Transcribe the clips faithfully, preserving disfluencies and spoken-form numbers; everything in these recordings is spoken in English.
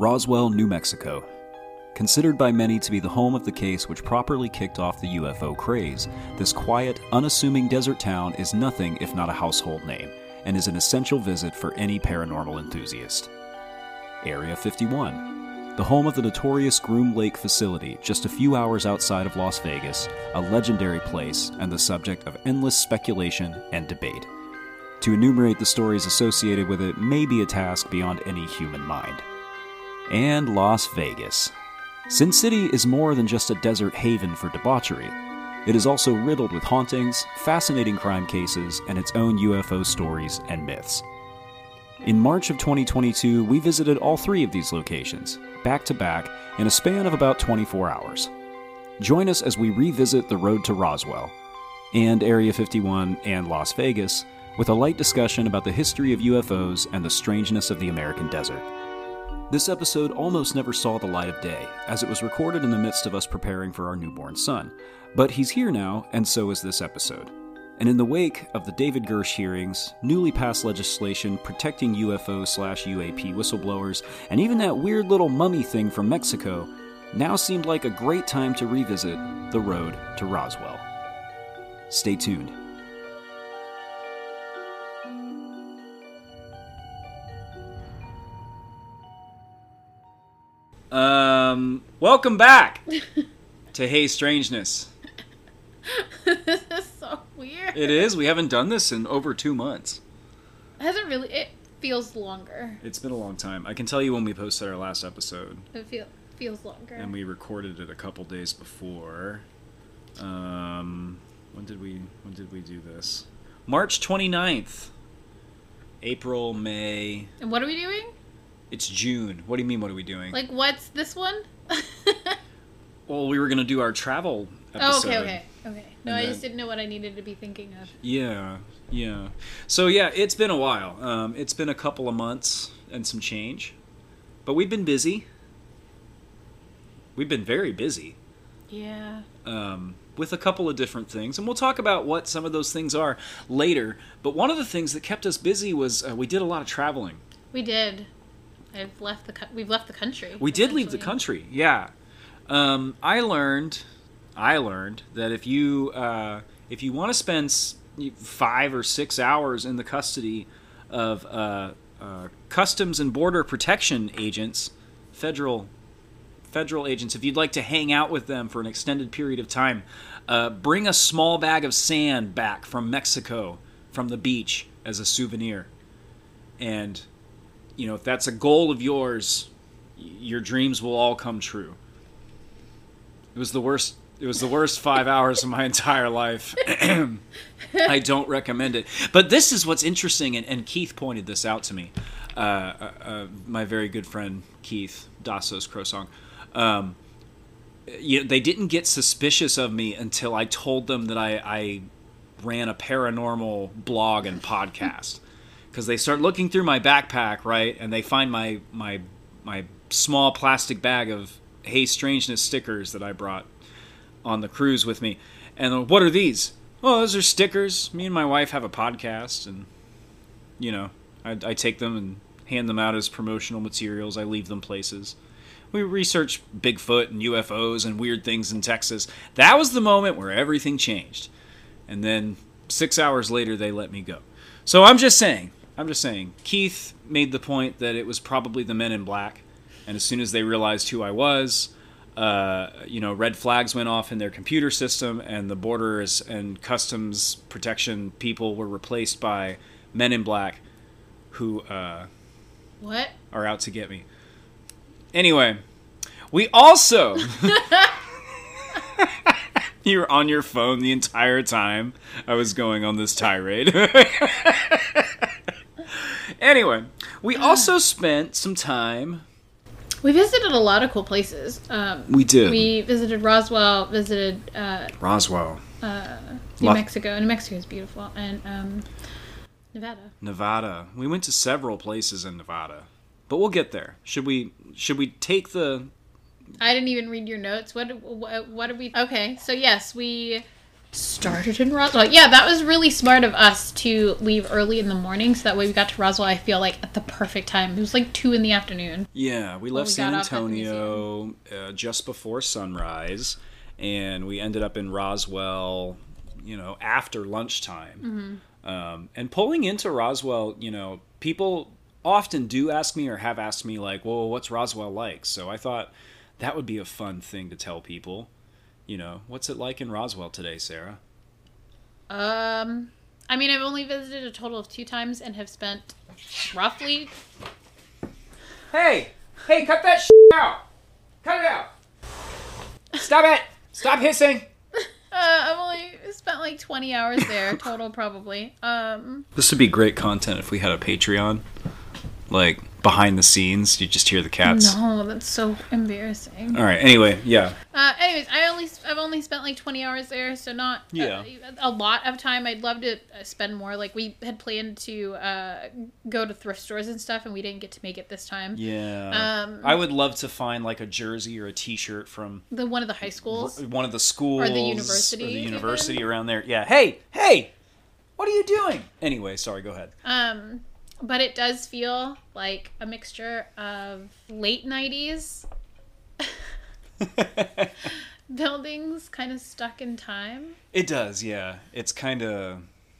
Roswell, New Mexico. Considered by many to be the home of the case which properly kicked off the U F O craze, this quiet, unassuming desert town is nothing if not a household name, and is an essential visit for any paranormal enthusiast. Area fifty-one, the home of the notorious Groom Lake facility, just a few hours outside of Las Vegas, a legendary place and the subject of endless speculation and debate. To enumerate the stories associated with it may be a task beyond any human mind. And Las Vegas. Sin City is more than just a desert haven for debauchery. It is also riddled with hauntings, fascinating crime cases, and its own U F O stories and myths. In March of twenty twenty-two, we visited all three of these locations, back to back, in a span of about twenty-four hours. Join us as we revisit the road to Roswell, and Area fifty-one and Las Vegas, with a light discussion about the history of U F Os and the strangeness of the American desert. This episode almost never saw the light of day, as it was recorded in the midst of us preparing for our newborn son. But he's here now, and so is this episode. And in the wake of the David Gersh hearings, newly passed legislation protecting U F O slash U A P whistleblowers, and even that weird little mummy thing from Mexico, now seemed like a great time to revisit the road to Roswell. Stay tuned. Um, welcome back to Hey Strangeness. This is so weird. It is. We haven't done this in over two months. It hasn't really. It feels longer. It's been a long time. I can tell you when we posted our last episode. It feel, feels longer. And we recorded it a couple days before. Um, when did we when did we do this? March twenty-ninth. April, May. And what are we doing? It's June. What do you mean, what are we doing? Like, what's this one? Well, we were going to do our travel episode. Oh, okay, okay, okay. No, And I then- just didn't know what I needed to be thinking of. Yeah, yeah. So, yeah, it's been a while. Um, it's been a couple of months and some change. But we've been busy. We've been very busy. Yeah. Um, with a couple of different things. And we'll talk about what some of those things are later. But one of the things that kept us busy was uh, we did a lot of traveling. We did. I've left the co- we've left the country. We did leave the essentially. country, yeah. Um, I learned, I learned that if you uh, if you want to spend s- five or six hours in the custody of uh, uh, Customs and Border Protection agents, federal federal agents, if you'd like to hang out with them for an extended period of time, uh, bring a small bag of sand back from Mexico, from the beach, as a souvenir, and you know, if that's a goal of yours, your dreams will all come true. It was the worst. It was the worst five hours of my entire life. I don't recommend it. But this is what's interesting, and, and Keith pointed this out to me. Uh, uh, uh, my very good friend Keith Dassos Crosong. Um, you know, they didn't get suspicious of me until I told them that I, I ran a paranormal blog and podcast. Because they start looking through my backpack, right, and they find my my my small plastic bag of Hey Strangeness stickers that I brought on the cruise with me. And they're, what are these? Oh, those are stickers. Me and my wife have a podcast, and, you know, I, I take them and hand them out as promotional materials. I leave them places. We research Bigfoot and U F Os and weird things in Texas. That was the moment where everything changed. And then six hours later, they let me go. So I'm just saying. I'm just saying, Keith made the point that it was probably the Men in Black, and as soon as they realized who I was, uh, you know, red flags went off in their computer system, and the borders and customs protection people were replaced by Men in Black, who uh, What? are out to get me. Anyway, we also... You were on your phone the entire time I was going on this tirade. Anyway, we also spent some time... We visited a lot of cool places. Um, We did. We visited Roswell, visited uh, Roswell. uh, New La- Mexico. New Mexico is beautiful. And um, Nevada. Nevada. We went to several places in Nevada. But we'll get there. Should we should we take the... I didn't even read your notes. What, what, what did we... Okay, so yes, we started in Roswell. Yeah, that was really smart of us to leave early in the morning, so that way we got to Roswell, I feel like, at the perfect time. It was like two in the afternoon. Yeah, we left we San Antonio uh, just before sunrise, and we ended up in Roswell, you know, after lunchtime. Mm-hmm. Um, and pulling into Roswell, you know, people often do ask me or have asked me, like, well, what's Roswell like? So I thought that would be a fun thing to tell people. You know, what's it like in Roswell today, Sarah? Um, I mean, I've only visited a total of two times and have spent roughly... Hey! Hey, cut that shit out! Cut it out! Stop it! Stop hissing! Uh, I've only spent like twenty hours there, total probably. Um, this would be great content if we had a Patreon. Like, behind the scenes, you just hear the cats. No, that's so embarrassing. All right, anyway, yeah. Uh, anyways, I only I've only spent like twenty hours there, so not yeah. a, a lot of time. I'd love to spend more. Like, we had planned to uh, go to thrift stores and stuff, and we didn't get to make it this time. Yeah. Um, I would love to find like a jersey or a T-shirt from the one of the high schools, one of the schools, or the university, or the university even. Around there. Yeah. Hey, hey, what are you doing? Anyway, sorry. Go ahead. Um. But it does feel like a mixture of late nineties buildings kind of stuck in time. It does, yeah. It's kind of...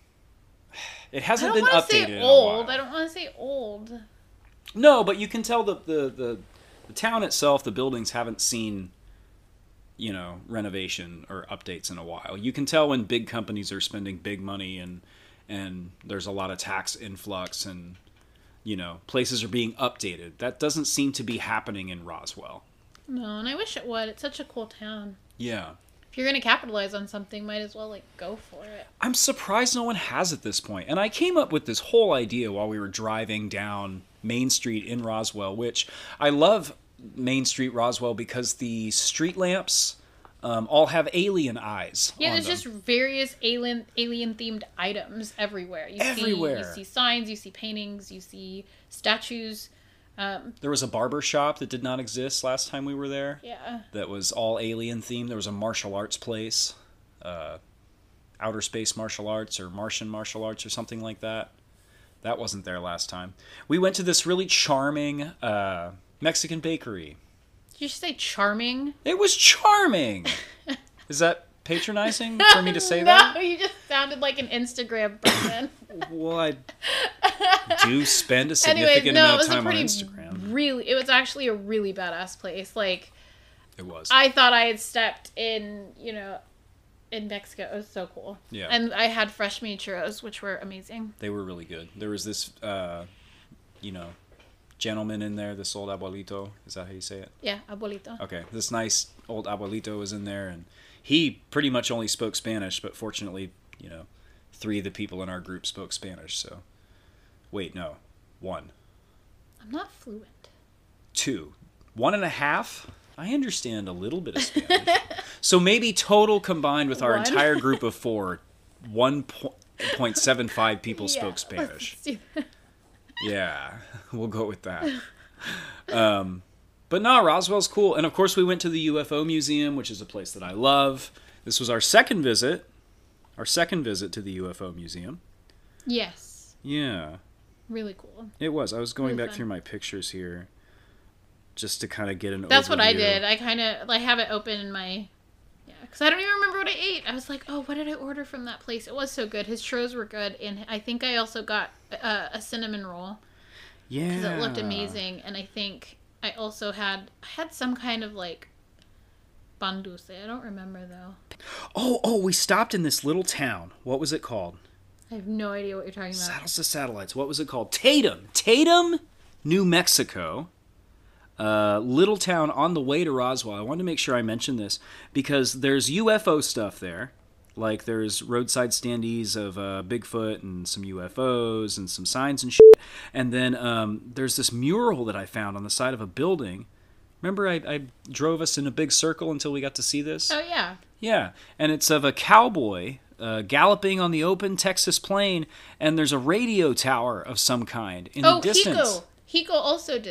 It hasn't been updated updated say in old. a while. I don't want to say old. No, but you can tell the, the, the, the town itself, the buildings haven't seen, you know, renovation or updates in a while. You can tell when big companies are spending big money and... and there's a lot of tax influx and, you know, places are being updated. That doesn't seem to be happening in Roswell. No, and I wish it would. It's such a cool town. Yeah. If you're going to capitalize on something, might as well, like, go for it. I'm surprised no one has at this point. And I came up with this whole idea while we were driving down Main Street in Roswell, which I love Main Street Roswell because the street lamps... Um, all have alien eyes. Yeah, on there's them. just various alien alien themed items everywhere. You everywhere. See, you see signs, you see paintings, you see statues. Um, there was a barber shop that did not exist last time we were there. Yeah. That was all alien themed. There was a martial arts place, uh, outer space martial arts or Martian martial arts or something like that. That wasn't there last time. We went to this really charming uh, Mexican bakery. Did you say charming? It was charming. Is that patronizing for me to say no, that? No, you just sounded like an Instagram person. Well, I do spend a significant anyway, no, amount of time pretty, on Instagram. Really, it was actually a really badass place. Like, it was. I thought I had stepped in, you know, in Mexico. It was so cool. Yeah. And I had fresh made churros, which were amazing. They were really good. There was this, uh, you know, gentleman in there, this old abuelito. Is that how you say it? Yeah, abuelito. Okay, this nice old abuelito was in there, and he pretty much only spoke Spanish, but fortunately, you know, three of the people in our group spoke Spanish, so... Wait, no. One. I'm not fluent. Two. One and a half? I understand a little bit of Spanish. So maybe total combined with our One. entire group of four, one point seven five people yeah, spoke Spanish. Let's do that. Yeah, we'll go with that. Um, but no, Roswell's cool. And of course we went to the U F O Museum, which is a place that I love. This was our second visit. Our second visit to the U F O Museum. Yes. Yeah. Really cool. It was. I was going really back fun. through my pictures here just to kind of get an That's overview. what I did. I kind of like have it open in my... Yeah, because I don't even remember what I ate. I was like, oh, what did I order from that place? It was so good. His churros were good. And I think I also got uh, a cinnamon roll. Yeah. Because it looked amazing. And I think I also had... I had some kind of like... pan dulce. I don't remember though. Oh, oh, we stopped in this little town. What was it called? I have no idea what you're talking about. Saddles to Satellites. What was it called? Tatum. Tatum, New Mexico. Uh, little town on the way to Roswell. I wanted to make sure I mentioned this because there's U F O stuff there. Like there's roadside standees of uh, Bigfoot and some U F Os and some signs and shit. And then um, there's this mural that I found on the side of a building. Remember I, I drove us in a big circle until we got to see this? Oh, yeah. Yeah, and it's of a cowboy uh, galloping on the open Texas plain, and there's a radio tower of some kind in oh, the distance. Hiko. Hiko also did it.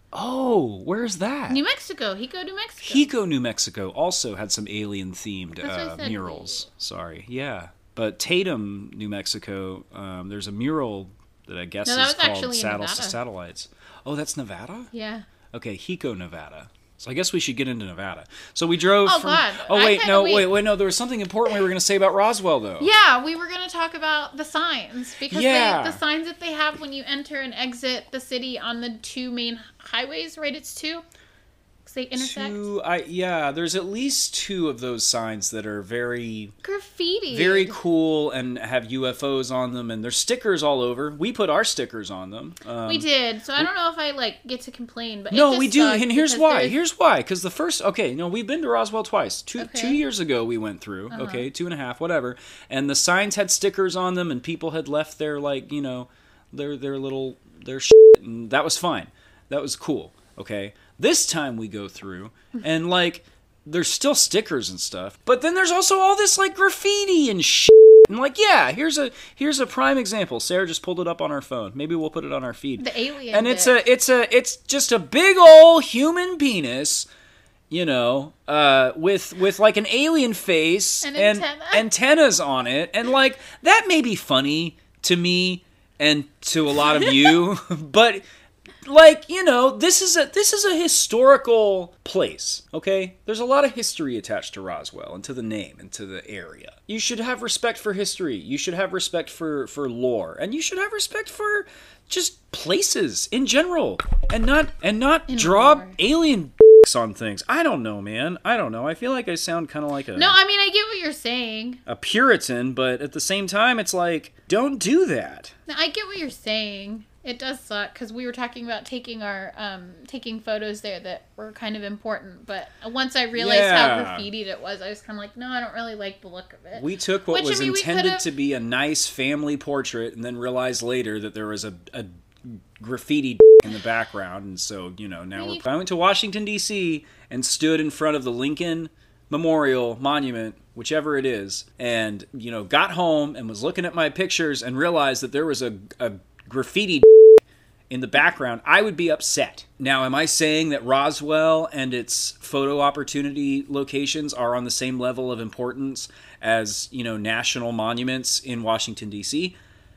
Oh, where's that? New Mexico. Hiko, New Mexico. Hiko, New Mexico also had some alien-themed uh, said. murals. Sorry, yeah. But Tatum, New Mexico, um, there's a mural that I guess No, that is was called actually in Saddles to Nevada. Satellites. Oh, that's Nevada? Yeah. Okay, Hiko, Nevada. So I guess we should get into Nevada. So we drove Oh, from... God. Oh, I wait, kinda- no, wait. wait, wait, no. There was something important we were going to say about Roswell, though. Yeah, we were going to talk about the signs. Because Yeah. they, the signs that they have when you enter and exit the city on the two main highways, right? It's two? Because they intersect. Two, I, yeah, there's at least two of those signs that are very... Graffiti. very cool and have U F Os on them, and there's stickers all over. We put our stickers on them. Um, We did. So I don't know if I, like, get to complain. But it No, just we do, sucked and here's because why. there's- Here's why. Because the first, okay, no, we've been to Roswell twice. Two Okay. two years ago we went through. Uh-huh. Okay, two and a half, whatever. And the signs had stickers on them, and people had left their like, you know, their their little their shit, and that was fine. That was cool. Okay. This time we go through, and like, there's still stickers and stuff, but then there's also all this like graffiti and shit. And like, yeah, here's a here's a prime example. Sarah just pulled it up on our phone. Maybe we'll put it on our feed. The alien And it's bit. a it's a it's just a big old human penis, you know, uh, with with like an alien face An and antenna. antennas on it, and like that may be funny to me and to a lot of you, but like, you know, this is a this is a historical place, okay? There's a lot of history attached to Roswell and to the name and to the area. You should have respect for history. You should have respect for for lore, and you should have respect for just places in general, and not and not In draw lore. alien on things. I don't know, man. I don't know. I feel like I sound kind of like a No, I mean, I get what you're saying. a Puritan, but at the same time, it's like, don't do that. No, I get what you're saying. It does suck because we were talking about taking our um taking photos there that were kind of important, but once I realized Yeah. how graffitied it was, I was kind of like, no, I don't really like the look of it. We took what Which, I was mean, we intended could've- to be a nice family portrait and then realized later that there was a, a graffiti in the background. And so, you know, now we're... I went to Washington, D C and stood in front of the Lincoln Memorial Monument, whichever it is, and, you know, got home and was looking at my pictures and realized that there was a, a graffiti in the background, I would be upset. Now, am I saying that Roswell and its photo opportunity locations are on the same level of importance as, you know, national monuments in Washington, D C?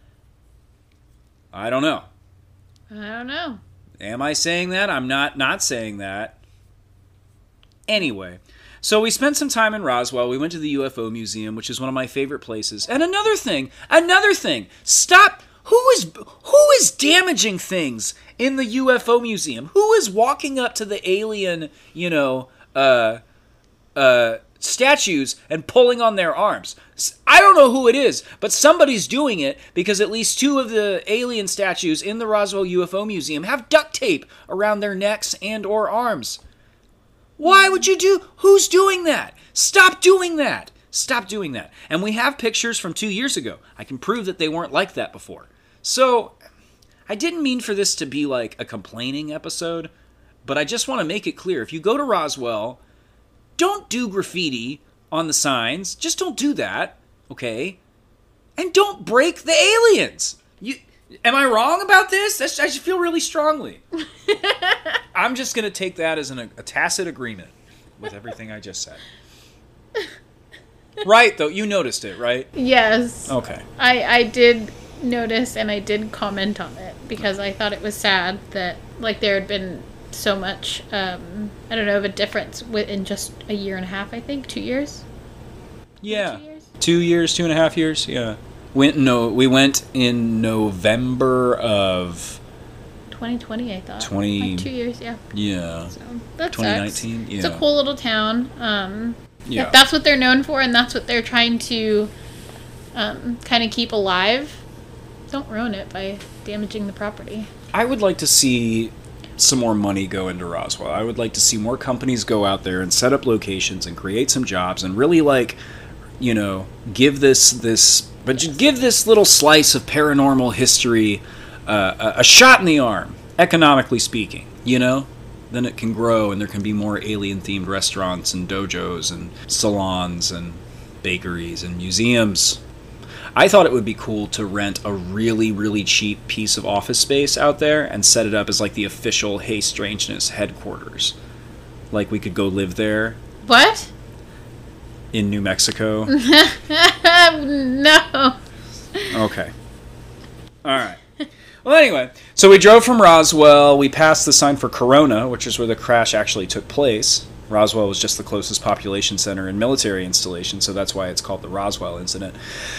I don't know. I don't know. Am I saying that? I'm not not saying that. Anyway, so we spent some time in Roswell. We went to the U F O Museum, which is one of my favorite places. And another thing, another thing, stop. Who is who is damaging things in the U F O Museum? Who is walking up to the alien, you know, uh, uh, statues and pulling on their arms? I don't know who it is, but somebody's doing it because at least two of the alien statues in the Roswell U F O Museum have duct tape around their necks and or arms. Why would you do? Who's doing that? Stop doing that. Stop doing that. And we have pictures from two years ago. I can prove that they weren't like that before. So, I didn't mean for this to be like a complaining episode, but I just want to make it clear. If you go to Roswell, don't do graffiti on the signs. Just don't do that, okay? And don't break the aliens. You, am I wrong about this? That's, I just feel really strongly. I'm just going to take that as an, a tacit agreement with everything I just said. Right, though. You noticed it, right? Yes. Okay. I, I did notice and I did comment on it because I thought it was sad that like there had been so much um, I don't know of a difference within just a year and a half. I think two years. Yeah. Two years? Two years, two and a half years. Yeah. Went no. We went in November of twenty twenty. I thought. twenty Like two years. Yeah. Yeah. So that twenty sucks. nineteen. Yeah. It's a cool little town. Um, Yeah. If that's what they're known for and that's what they're trying to um, kind of keep alive, don't ruin it by damaging the property. I would like to see some more money go into Roswell. I would like to see more companies go out there and set up locations and create some jobs and really, like, you know, give this this, but just give this little slice of paranormal history uh, a, a shot in the arm, economically speaking. You know, then it can grow and there can be more alien-themed restaurants and dojos and salons and bakeries and museums. I thought it would be cool to rent a really, really cheap piece of office space out there and set it up as like the official Hey Strangeness headquarters. Like we could go live there. What? In New Mexico. No. Okay. All right. Well, anyway, so we drove from Roswell. We passed the sign for Corona, which is where the crash actually took place. Roswell was just the closest population center and military installation, so that's why it's called the Roswell incident.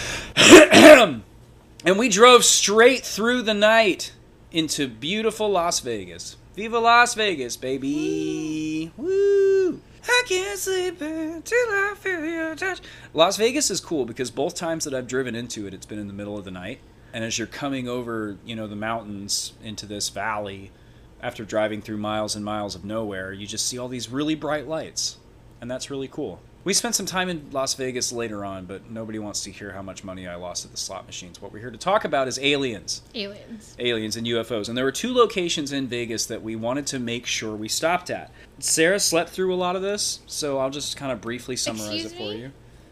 And we drove straight through the night into beautiful Las Vegas. Viva Las Vegas, baby! Woo! I can't sleep until I feel your touch. Las Vegas is cool because both times that I've driven into it, it's been in the middle of the night. And as you're coming over, you know, the mountains into this valley, after driving through miles and miles of nowhere, you just see all these really bright lights. And that's really cool. We spent some time in Las Vegas later on, but nobody wants to hear how much money I lost at the slot machines. What we're here to talk about is aliens. Aliens. Aliens and U F Os. And there were two locations in Vegas that we wanted to make sure we stopped at. Sarah slept through a lot of this, so I'll just kind of briefly summarize Excuse it for me? you.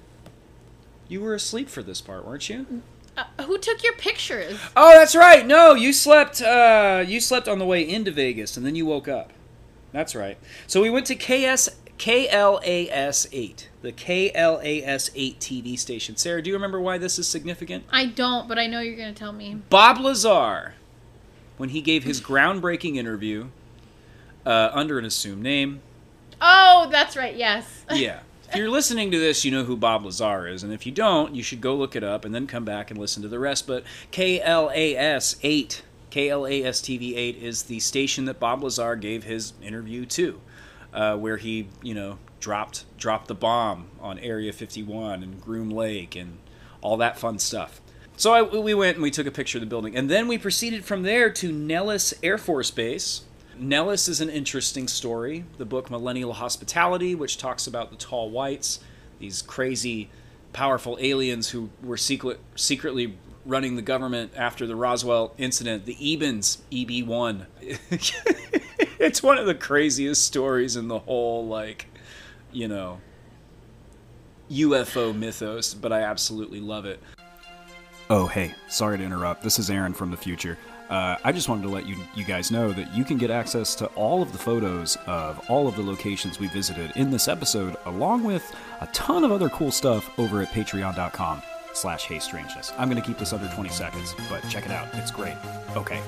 You were asleep for this part, weren't you? Uh, who took your pictures? Oh, that's right. No, you slept. Uh, you slept on the way into Vegas, and then you woke up. That's right. So we went to K S K L A S eight, the K L A S eight T V station. Sarah, do you remember why this is significant? I don't, but I know you're going to tell me. Bob Lazar, when he gave his groundbreaking interview uh, under an assumed name. Oh, that's right. Yes. Yeah. If you're listening to this, you know who Bob Lazar is, and if you don't, you should go look it up and then come back and listen to the rest. But K L A S eight, K L A S T V eight is the station that Bob Lazar gave his interview to, uh, where he, you know, dropped dropped the bomb on Area fifty-one and Groom Lake and all that fun stuff. So I, we went and we took a picture of the building, and then we proceeded from there to Nellis Air Force Base. Nellis is an interesting story. The book Millennial Hospitality, which talks about the tall whites, these crazy, powerful aliens who were secret, secretly running the government after the Roswell incident, the Ebens, E B one. It's one of the craziest stories in the whole, like, you know, U F O mythos, but I absolutely love it. Oh, hey, sorry to interrupt. This is Aaron from the future. Uh, I just wanted to let you you guys know that you can get access to all of the photos of all of the locations we visited in this episode, along with a ton of other cool stuff over at patreon.com slash heystrangeness. I'm going to keep this under twenty seconds, but check it out. It's great. Okay.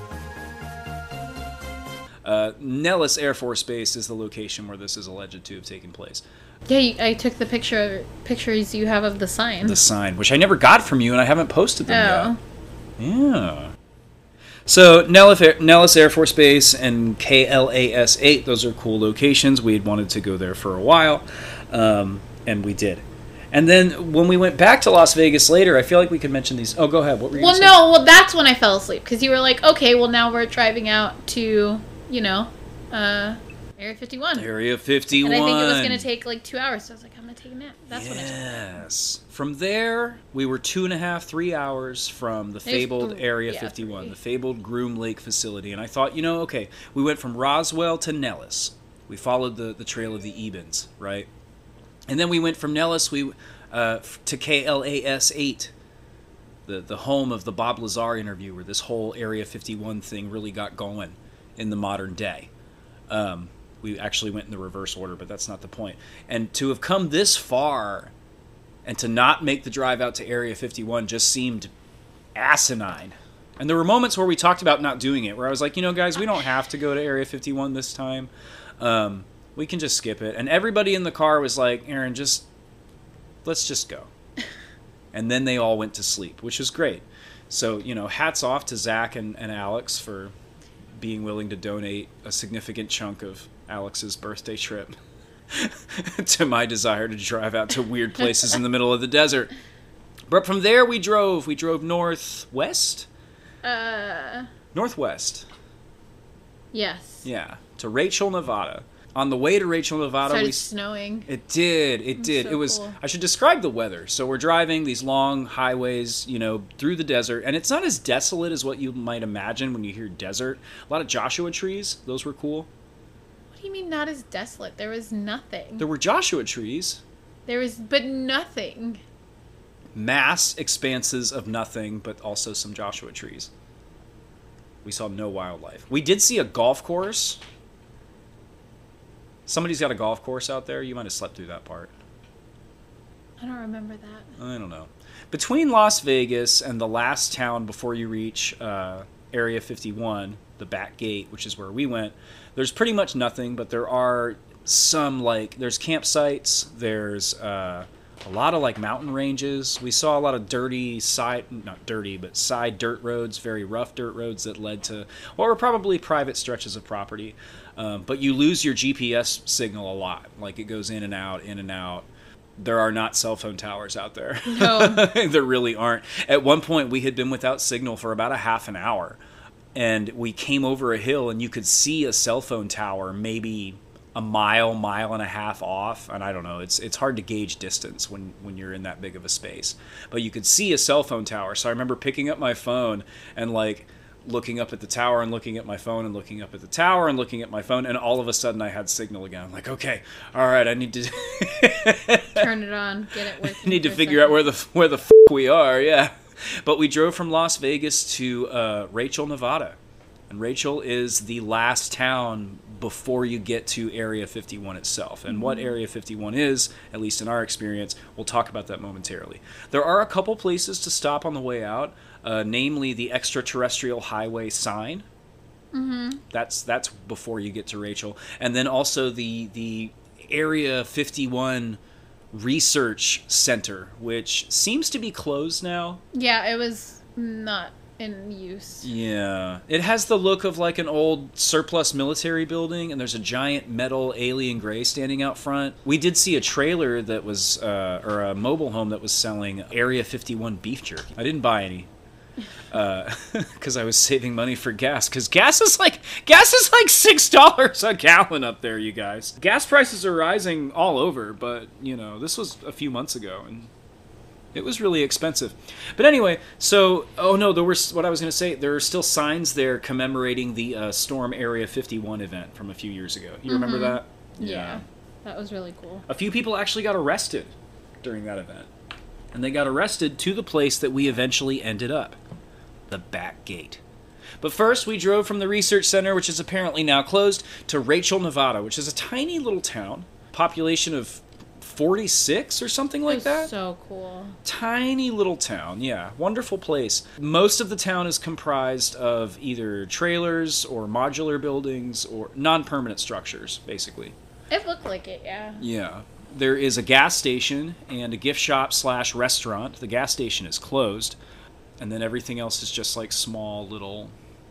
Uh, Nellis Air Force Base is the location where this is alleged to have taken place. Yeah, you- I took the picture pictures you have of the sign. The sign, which I never got from you, and I haven't posted them Oh. yet. Yeah. So Nellis Air, Nellis Air Force Base and K L A S eight, those are cool locations. We had wanted to go there for a while, um, and we did. And then when we went back to Las Vegas later, I feel like we could mention these. Oh, go ahead. What were you Well, gonna say? no, well, that's when I fell asleep, because you were like, okay, well, now we're driving out to, you know, uh, Area fifty-one. Area fifty-one. And I think it was going to take like two hours, so I was like, I'm going to take a nap. That's when I took a nap. Yes. From there, we were two and a half, three hours from the fabled th- Area yeah, fifty-one, three. the fabled Groom Lake facility. And I thought, you know, okay, we went from Roswell to Nellis. We followed the, the trail of the Ebens, right? And then we went from Nellis we uh, f- to K L A S eight, the, the home of the Bob Lazar interview, where this whole Area fifty-one thing really got going in the modern day. Um, we actually went in the reverse order, but that's not the point. And to have come this far and to not make the drive out to Area fifty-one just seemed asinine. And there were moments where we talked about not doing it, where I was like, you know, guys, we don't have to go to Area fifty-one this time. Um, we can just skip it. And everybody in the car was like, Aaron, just, let's just go. And then they all went to sleep, which was great. So, you know, hats off to Zach and, and Alex for being willing to donate a significant chunk of Alex's birthday trip to my desire to drive out to weird places in the middle of the desert. But from there we drove. We drove northwest? Uh, Northwest. yes. Yeah, to Rachel, Nevada. On the way to Rachel, Nevada, Started we snowing. It did. It That's did. so It was. cool. I should describe the weather. So we're driving these long highways, you know, through the desert, and it's not as desolate as what you might imagine when you hear desert. A lot of Joshua trees. Those were cool. What do you mean not as desolate? There was nothing. There were Joshua trees. There was, but nothing. mass expanses of nothing, but also some Joshua trees. We saw no wildlife. We did see a golf course. Somebody's got a golf course out there. You might have slept through that part. I don't remember that. I don't know. Between Las Vegas and the last town before you reach uh, Area fifty-one, the back gate, which is where we went, there's pretty much nothing, but there are some, like, there's campsites, there's uh, a lot of, like, mountain ranges. We saw a lot of dirty side, not dirty, but side dirt roads, very rough dirt roads that led to, what were probably private stretches of property. Um, but you lose your G P S signal a lot. Like, it goes in and out, in and out. There are not cell phone towers out there. No. There really aren't. At one point, we had been without signal for about a half an hour. And we came over a hill, and you could see a cell phone tower maybe a mile, mile and a half off. And I don't know. It's it's hard to gauge distance when, when you're in that big of a space. But you could see a cell phone tower. So I remember picking up my phone and, like, looking up at the tower and looking at my phone and looking up at the tower and looking at my phone, and all of a sudden I had signal again. I'm like, okay, all right, I need to turn it on, get it working. I need to for a figure second. out where the where the f- we are, yeah. But we drove from Las Vegas to uh, Rachel, Nevada, and Rachel is the last town before you get to Area fifty-one itself. And mm-hmm. what Area fifty-one is, at least in our experience, we'll talk about that momentarily. There are a couple places to stop on the way out. Uh, namely the extraterrestrial highway sign. Mm-hmm. That's that's before you get to Rachel, and then also the the Area fifty-one Research Center, which seems to be closed now. Yeah, it was not in use. Yeah, it has the look of like an old surplus military building, and there's a giant metal alien gray standing out front. We did see a trailer that was, uh, or a mobile home that was selling Area fifty-one beef jerky. I didn't buy any. Because uh, I was saving money for gas. Because gas is like gas is like six dollars a gallon up there, you guys. Gas prices are rising all over, but you know this was a few months ago, and it was really expensive. But anyway, so oh no, there were what I was going to say. There are still signs there commemorating the uh, Storm Area fifty-one event from a few years ago. You remember mm-hmm. that? Yeah. yeah, that was really cool. A few people actually got arrested during that event, and they got arrested to the place that we eventually ended up. The back gate. But first, we drove from the research center, which is apparently now closed, to Rachel, Nevada, which is a tiny little town, population of forty-six or something like that. So cool. Tiny little town, yeah. Wonderful place. Most of the town is comprised of either trailers or modular buildings or non-permanent structures, basically. It looked like it, yeah. Yeah. There is a gas station and a gift shop slash restaurant. The gas station is closed. And then everything else is just like small little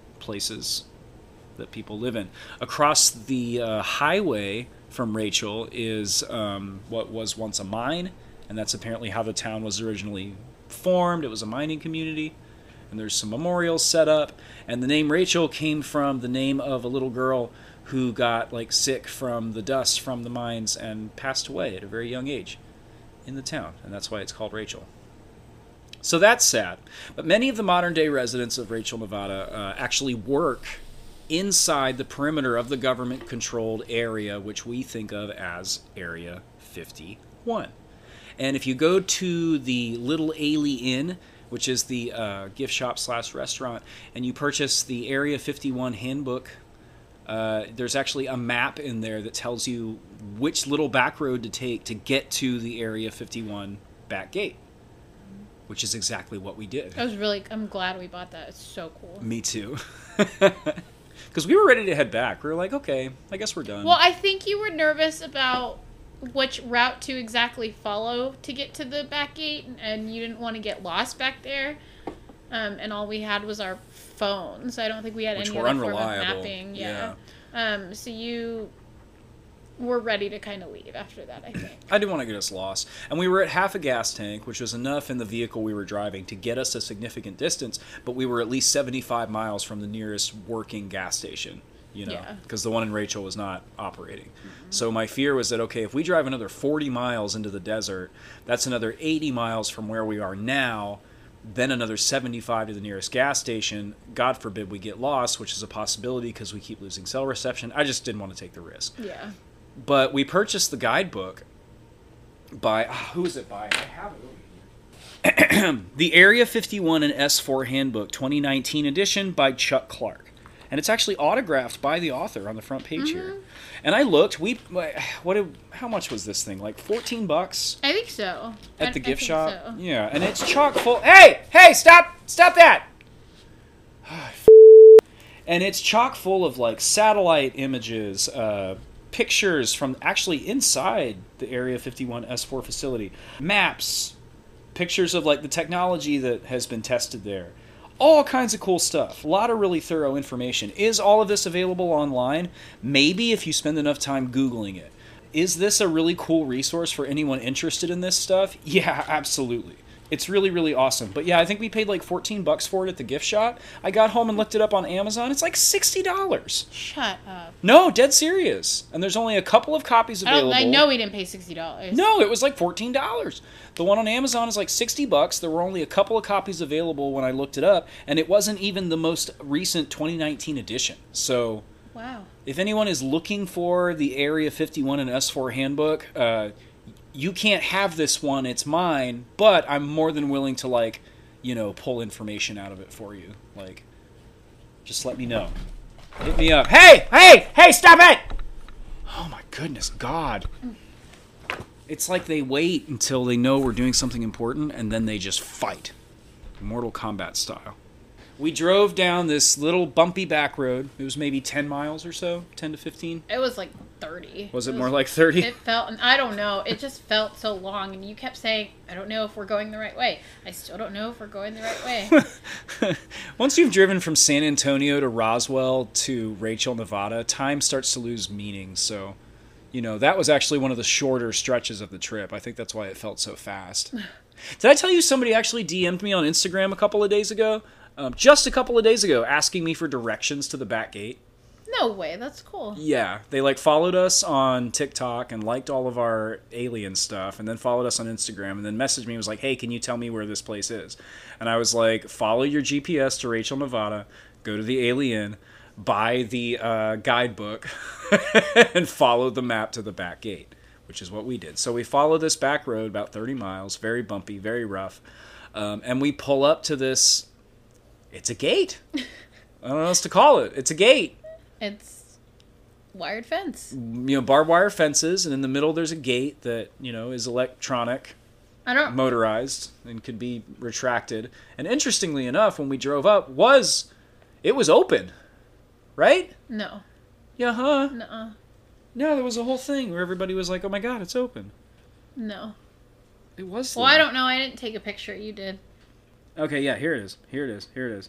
places that people live in. Across the uh, highway from Rachel is um, what was once a mine, and that's apparently how the town was originally formed. It was a mining community, and there's some memorials set up. And the name Rachel came from the name of a little girl who got like sick from the dust from the mines and passed away at a very young age in the town, and that's why it's called Rachel. So that's sad. But many of the modern-day residents of Rachel, Nevada, uh, actually work inside the perimeter of the government-controlled area, which we think of as Area fifty-one. And if you go to the Little Ailey Inn, which is the uh, gift shop slash restaurant, and you purchase the Area fifty-one handbook, uh, there's actually a map in there that tells you which little back road to take to get to the Area fifty-one back gate. Which is exactly what we did. I was really, I'm glad we bought that. It's so cool. Me too. Because we were ready to head back. We were like, okay, I guess we're done. Well, I think you were nervous about which route to exactly follow to get to the back gate, and you didn't want to get lost back there. Um, and all we had was our phones. I don't think we had Which any were other form of unreliable. mapping. Yeah. Yeah. Um, so you were ready to kind of leave after that, I think. I didn't want to get us lost. And we were at half a gas tank, which was enough in the vehicle we were driving to get us a significant distance, but we were at least seventy-five miles from the nearest working gas station, you know, because yeah. the one in Rachel was not operating. Mm-hmm. So my fear was that, okay, if we drive another forty miles into the desert, that's another eighty miles from where we are now, then another seventy-five to the nearest gas station. God forbid we get lost, which is a possibility because we keep losing cell reception. I just didn't want to take the risk. Yeah. But we purchased the guidebook by, oh, who is it by? I have it over here. The Area fifty-one and S four Handbook twenty nineteen edition by Chuck Clark. And it's actually autographed by the author on the front page mm-hmm. here. And I looked, we what did, how much was this thing? Like fourteen bucks? I think so. At I, the gift I think shop? So. Yeah, and it's chock full. Hey, hey, stop. Stop that. And it's chock full of like satellite images, uh, pictures from actually inside the Area fifty-one S four facility, maps, pictures of like the technology that has been tested there. All kinds of cool stuff. A lot of really thorough information. Is all of this available online? Maybe if you spend enough time Googling it. Is this a really cool resource for anyone interested in this stuff? Yeah, absolutely. It's really, really awesome. But yeah, I think we paid like fourteen bucks for it at the gift shop. I got home and looked it up on Amazon. It's like sixty dollars. Shut up. No, dead serious. And there's only a couple of copies available. I, I know we didn't pay sixty dollars. No, it was like fourteen dollars. The one on Amazon is like sixty bucks. There were only a couple of copies available when I looked it up. And it wasn't even the most recent twenty nineteen edition. So, wow. If anyone is looking for the Area fifty-one and S four Handbook, uh... you can't have this one, it's mine, but I'm more than willing to, like, you know, pull information out of it for you. Like, just let me know. Hit me up. Hey! Hey! Hey, stop it! Oh my goodness, God. It's like they wait until they know we're doing something important, and then they just fight. Mortal Kombat style. We drove down this little bumpy back road. It was maybe ten miles or so, ten to fifteen. It was like thirty. Was it, it was, more like thirty? It felt, I don't know, it just felt so long, and you kept saying, I don't know if we're going the right way. I still don't know if we're going the right way. Once you've driven from San Antonio to Roswell to Rachel, Nevada, time starts to lose meaning, so, you know, that was actually one of the shorter stretches of the trip. I think that's why it felt so fast. Did I tell you somebody actually D M'd me on Instagram a couple of days ago? Um, just a couple of days ago, asking me for directions to the back gate. No way, that's cool. Yeah, they like followed us on TikTok and liked all of our alien stuff, and then followed us on Instagram, and then messaged me and was like, hey, can you tell me where this place is? And I was like, follow your G P S to Rachel, Nevada, go to the Alien, buy the uh, guidebook, and follow the map to the back gate, which is what we did. So we follow this back road about thirty miles, very bumpy, very rough, um, and we pull up to this... It's a gate. I don't know what else to call it. It's a gate. It's wired fence. You know, barbed wire fences, and in the middle there's a gate that, you know, is electronic, I don't motorized, and could be retracted. And interestingly enough, when we drove up, was it was open, right? No. Yeah, huh? Nuh-uh. No, there was a whole thing where everybody was like, "Oh my God, it's open." No. It was. Well, there. I don't know. I didn't take a picture. You did. Okay, yeah, here it is. Here it is. Here it is.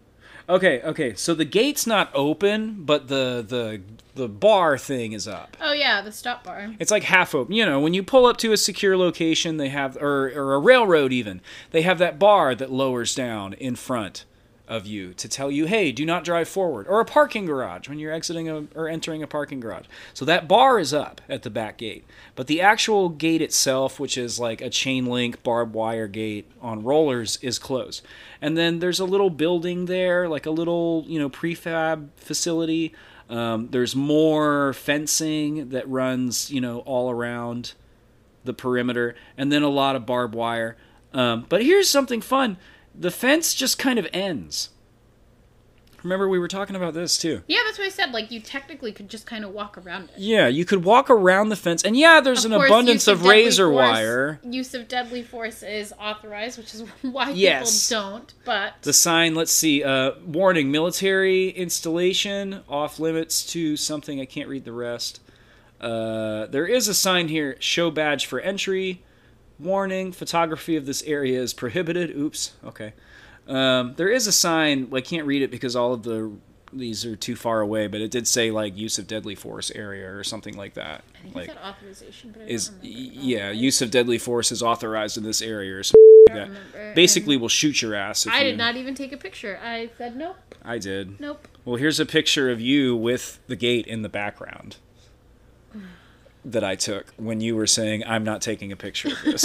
Okay, okay. So the gate's not open, but the the the bar thing is up. Oh yeah, the stop bar. It's like half open. You know, when you pull up to a secure location, they have or or a railroad even, they have that bar that lowers down in front of you to tell you, hey, do not drive forward. Or a parking garage when you're exiting a, or entering a parking garage. So that bar is up at the back gate. But the actual gate itself, which is like a chain link barbed wire gate on rollers, is closed. And then there's a little building there, like a little, you know, prefab facility. Um, there's more fencing that runs, you know, all around the perimeter. And then a lot of barbed wire. Um, but here's something fun. The fence just kind of ends. Remember, we were talking about this, too. Yeah, that's what I said. Like, you technically could just kind of walk around it. Yeah, you could walk around the fence. And yeah, there's of an course, abundance of, of razor force, wire. Use of deadly force is authorized, which is why yes. people don't, but... The sign, let's see, uh, warning, military installation, off limits to something, I can't read the rest. Uh, there is a sign here, show badge for entry. Warning, photography of this area is prohibited. Oops, okay. Um, there is a sign, I can't read it because all of the these are too far away, but it did say, like, use of deadly force area or something like that. I think like, it said authorization, but I is, don't remember. Yeah, right? Use of deadly force is authorized in this area or something like that. Remember. Basically, we'll shoot your ass. If I you, did not even take a picture. I said nope. I did. Nope. Well, here's a picture of you with the gate in the background that I took when you were saying, I'm not taking a picture of this.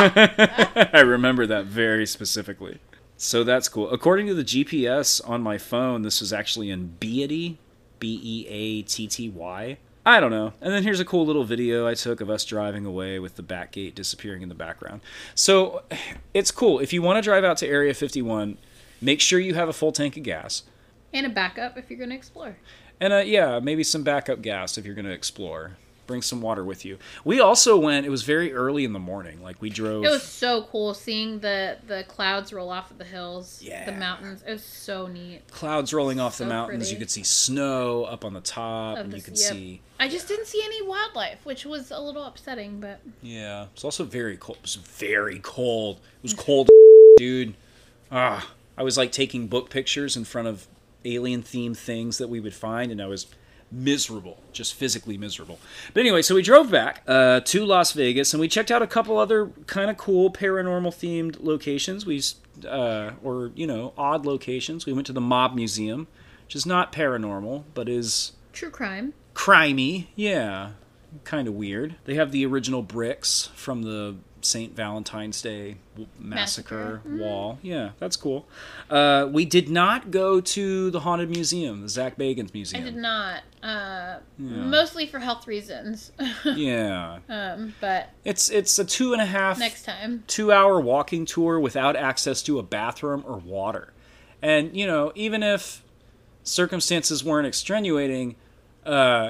I remember that very specifically. So that's cool. According to the G P S on my phone, this was actually in Beatty, B E A T T Y, I don't know. And then here's a cool little video I took of us driving away with the back gate disappearing in the background. So it's cool. If you want to drive out to Area fifty-one, make sure you have a full tank of gas. And a backup if you're going to explore. And uh, yeah, maybe some backup gas if you're going to explore. Bring some water with you. We also went, it was very early in the morning. Like we drove. It was so cool seeing the, the clouds roll off of the hills, yeah. the mountains. It was so neat. Clouds rolling off so the mountains. Pretty. You could see snow up on the top. Of and the, you could yep. see. I just didn't see any wildlife, which was a little upsetting, but. Yeah. It's also very cold. It was very cold. It was cold, dude. Ah, I was like taking book pictures in front of alien themed things that we would find, and I was miserable, just physically miserable. But anyway, so we drove back uh, to Las Vegas, and we checked out a couple other kind of cool paranormal themed locations. We, uh, or you know, odd locations. We went to the Mob Museum, which is not paranormal, but is true crime. Crimey, yeah, kind of weird. They have the original bricks from the Saint Valentine's Day massacre, massacre. wall. Yeah, that's cool. Uh, we did not go to the Haunted Museum, the Zach Bagans Museum. I did not. Uh, yeah. Mostly for health reasons. yeah. Um, but it's it's a two and a half next time two hour walking tour without access to a bathroom or water. And you know, even if circumstances weren't extenuating, uh,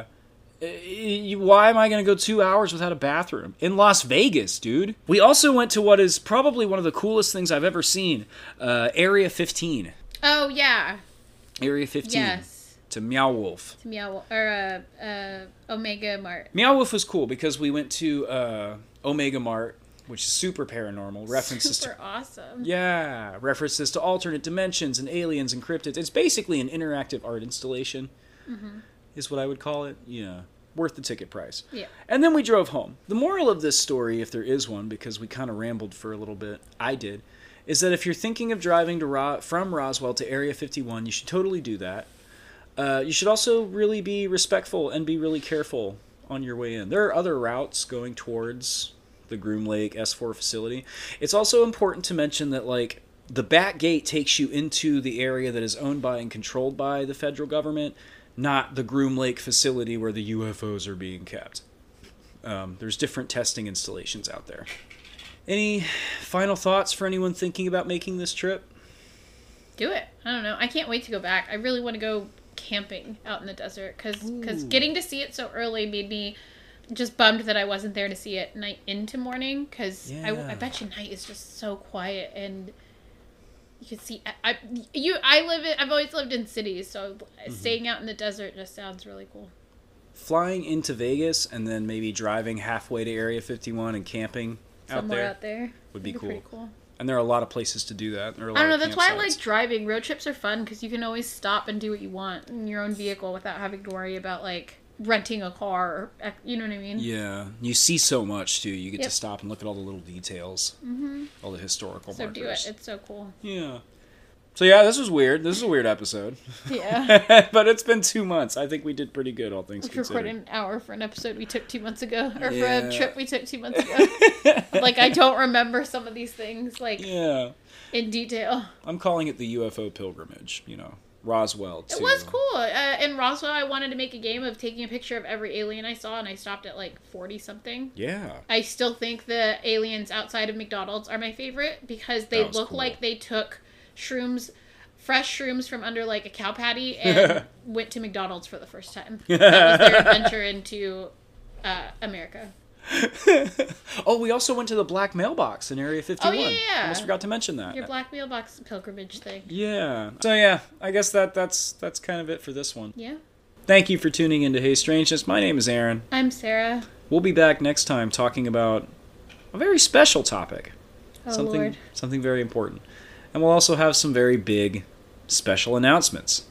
why am I going to go two hours without a bathroom? In Las Vegas, dude. We also went to what is probably one of the coolest things I've ever seen. Uh, Area fifteen. Oh, yeah. Area fifteen. Yes. To Meow Wolf. To Meow Wolf. Or uh, uh, Omega Mart. Meow Wolf was cool because we went to uh, Omega Mart, which is super paranormal. References super to, awesome. Yeah. References to alternate dimensions and aliens and cryptids. It's basically an interactive art installation. Mm-hmm. Is what I would call it. Yeah. Worth the ticket price. Yeah. And then we drove home. The moral of this story, if there is one, because we kind of rambled for a little bit, I did, is that if you're thinking of driving to Ro- from Roswell to Area fifty-one, you should totally do that. Uh, you should also really be respectful and be really careful on your way in. There are other routes going towards the Groom Lake S four facility. It's also important to mention that, like, the back gate takes you into the area that is owned by and controlled by the federal government, not the Groom Lake facility where the U F Os are being kept. Um, there's different testing installations out there. Any final thoughts for anyone thinking about making this trip? Do it. I don't know. I can't wait to go back. I really want to go camping out in the desert because because getting to see it so early made me just bummed that I wasn't there to see it night into morning because yeah. I, I bet you night is just so quiet and you can see I, I you I live in I've always lived in cities, so mm-hmm. staying out in the desert just sounds really cool. Flying into Vegas and then maybe driving halfway to Area fifty-one and camping somewhere out there out there would be, be cool. pretty cool. And there are a lot of places to do that. There are a lot I don't know. Of that's why I sites. like driving. Road trips are fun because you can always stop and do what you want in your own vehicle without having to worry about like renting a car. Or, you know what I mean? Yeah, you see so much too. You get yep. to stop and look at all the little details, mm-hmm. all the historical so markers. So do it. It's so cool. Yeah. So yeah, this was weird. This is a weird episode. Yeah. But it's been two months. I think we did pretty good, all things we considered. Recorded an hour for an episode we took two months ago, or yeah. for a trip we took two months ago. Like I don't remember some of these things, like yeah, in detail. I'm calling it the U F O pilgrimage. You know, Roswell. Too. It was cool. Uh, in Roswell, I wanted to make a game of taking a picture of every alien I saw, and I stopped at like forty something. Yeah. I still think the aliens outside of McDonald's are my favorite because they look cool. like they took shrooms. Fresh shrooms from under like a cow patty and went to McDonald's for the first time. That was their adventure into uh, America. Oh, we also went to the Black Mailbox in Area fifty-one. Oh, yeah, yeah. I almost forgot to mention that. Your Black Mailbox pilgrimage thing. Yeah. So yeah, I guess that that's that's kind of it for this one. Yeah. Thank you for tuning into Hey Strangeness. My name is Aaron. I'm Sarah. We'll be back next time talking about a very special topic. Oh, something Lord. something very important. And we'll also have some very big special announcements.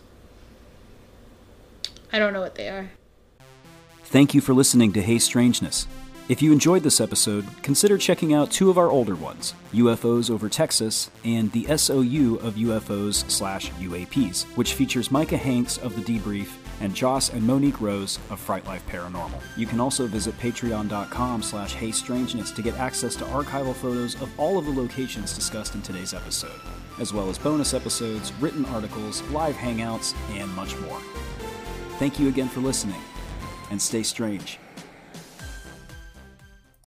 I don't know what they are. Thank you for listening to Hey Strangeness. If you enjoyed this episode, consider checking out two of our older ones, U F Os Over Texas and the S O U of U F Os slash U A Ps, which features Micah Hanks of The Debrief and Joss and Monique Rose of Fright Life Paranormal. You can also visit patreon.com slash heystrangeness to get access to archival photos of all of the locations discussed in today's episode, as well as bonus episodes, written articles, live hangouts, and much more. Thank you again for listening. and stay strange.